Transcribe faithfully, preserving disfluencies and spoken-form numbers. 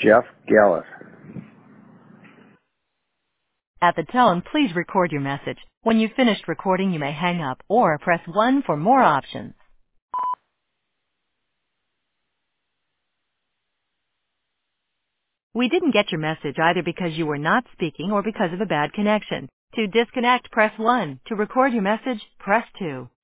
Jeff Gallus. At the tone, please record your message. When you've finished recording, you may hang up or press one for more options. We didn't get your message either because you were not speaking or because of a bad connection. To disconnect, press one. To record your message, press two.